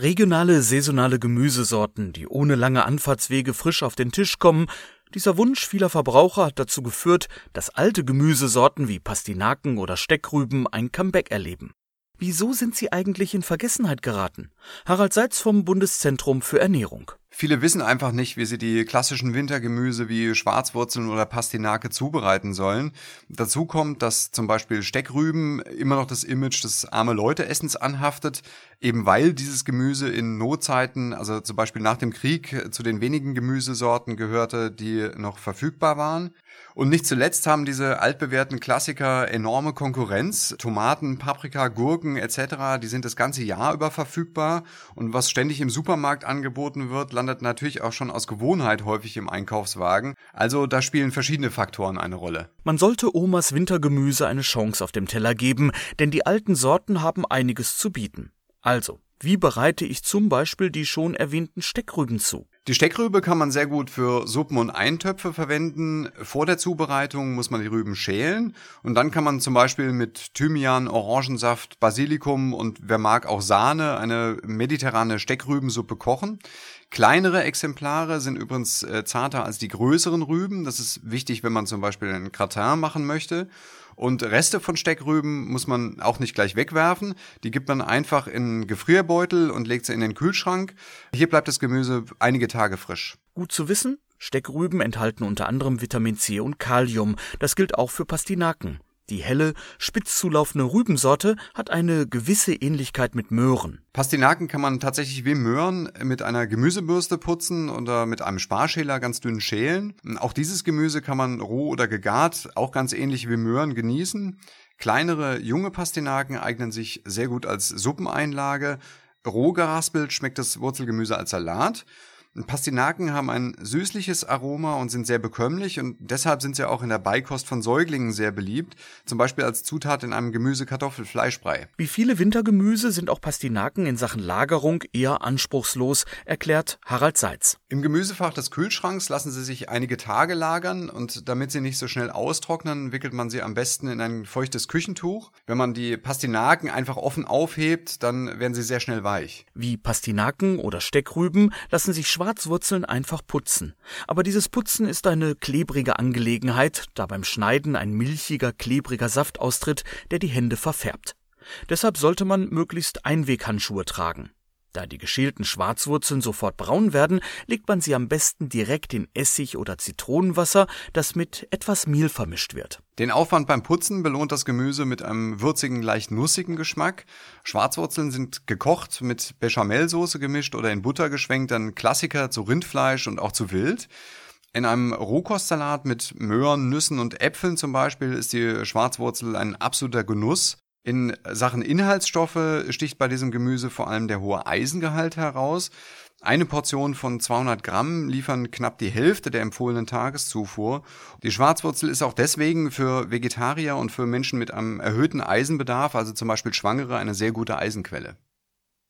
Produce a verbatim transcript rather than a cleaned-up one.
Regionale, saisonale Gemüsesorten, die ohne lange Anfahrtswege frisch auf den Tisch kommen. Dieser Wunsch vieler Verbraucher hat dazu geführt, dass alte Gemüsesorten wie Pastinaken oder Steckrüben ein Comeback erleben. Wieso sind sie eigentlich in Vergessenheit geraten? Harald Seitz vom Bundeszentrum für Ernährung. Viele wissen einfach nicht, wie sie die klassischen Wintergemüse wie Schwarzwurzeln oder Pastinake zubereiten sollen. Dazu kommt, dass zum Beispiel Steckrüben immer noch das Image des Arme-Leute-Essens anhaftet, eben weil dieses Gemüse in Notzeiten, also zum Beispiel nach dem Krieg, zu den wenigen Gemüsesorten gehörte, die noch verfügbar waren. Und nicht zuletzt haben diese altbewährten Klassiker enorme Konkurrenz. Tomaten, Paprika, Gurken et cetera, die sind das ganze Jahr über verfügbar. Und was ständig im Supermarkt angeboten wird, landet natürlich auch schon aus Gewohnheit häufig im Einkaufswagen. Also da spielen verschiedene Faktoren eine Rolle. Man sollte Omas Wintergemüse eine Chance auf dem Teller geben, denn die alten Sorten haben einiges zu bieten. Also, wie bereite ich zum Beispiel die schon erwähnten Steckrüben zu? Die Steckrübe kann man sehr gut für Suppen und Eintöpfe verwenden. Vor der Zubereitung muss man die Rüben schälen und dann kann man zum Beispiel mit Thymian, Orangensaft, Basilikum und wer mag auch Sahne eine mediterrane Steckrübensuppe kochen. Kleinere Exemplare sind übrigens äh, zarter als die größeren Rüben. Das ist wichtig, wenn man zum Beispiel einen Gratin machen möchte. Und Reste von Steckrüben muss man auch nicht gleich wegwerfen. Die gibt man einfach in einen Gefrierbeutel und legt sie in den Kühlschrank. Hier bleibt das Gemüse einige Tage frisch. Gut zu wissen, Steckrüben enthalten unter anderem Vitamin C und Kalium. Das gilt auch für Pastinaken. Die helle, spitz zulaufende Rübensorte hat eine gewisse Ähnlichkeit mit Möhren. Pastinaken kann man tatsächlich wie Möhren mit einer Gemüsebürste putzen oder mit einem Sparschäler ganz dünn schälen. Auch dieses Gemüse kann man roh oder gegart, auch ganz ähnlich wie Möhren, genießen. Kleinere, junge Pastinaken eignen sich sehr gut als Suppeneinlage. Roh geraspelt schmeckt das Wurzelgemüse als Salat. Pastinaken haben ein süßliches Aroma und sind sehr bekömmlich und deshalb sind sie auch in der Beikost von Säuglingen sehr beliebt, zum Beispiel als Zutat in einem Gemüse-Kartoffel-Fleischbrei. Wie viele Wintergemüse sind auch Pastinaken in Sachen Lagerung eher anspruchslos, erklärt Harald Seitz. Im Gemüsefach des Kühlschranks lassen sie sich einige Tage lagern und damit sie nicht so schnell austrocknen, wickelt man sie am besten in ein feuchtes Küchentuch. Wenn man die Pastinaken einfach offen aufhebt, dann werden sie sehr schnell weich. Wie Pastinaken oder Steckrüben lassen sich Schwarzwurzeln einfach putzen. Aber dieses Putzen ist eine klebrige Angelegenheit, da beim Schneiden ein milchiger, klebriger Saft austritt, der die Hände verfärbt. Deshalb sollte man möglichst Einweghandschuhe tragen. Da die geschälten Schwarzwurzeln sofort braun werden, legt man sie am besten direkt in Essig oder Zitronenwasser, das mit etwas Mehl vermischt wird. Den Aufwand beim Putzen belohnt das Gemüse mit einem würzigen, leicht nussigen Geschmack. Schwarzwurzeln sind gekocht, mit Bechamelsoße gemischt oder in Butter geschwenkt, ein Klassiker zu Rindfleisch und auch zu Wild. In einem Rohkostsalat mit Möhren, Nüssen und Äpfeln zum Beispiel ist die Schwarzwurzel ein absoluter Genuss. In Sachen Inhaltsstoffe sticht bei diesem Gemüse vor allem der hohe Eisengehalt heraus. Eine Portion von zweihundert Gramm liefern knapp die Hälfte der empfohlenen Tageszufuhr. Die Schwarzwurzel ist auch deswegen für Vegetarier und für Menschen mit einem erhöhten Eisenbedarf, also zum Beispiel Schwangere, eine sehr gute Eisenquelle.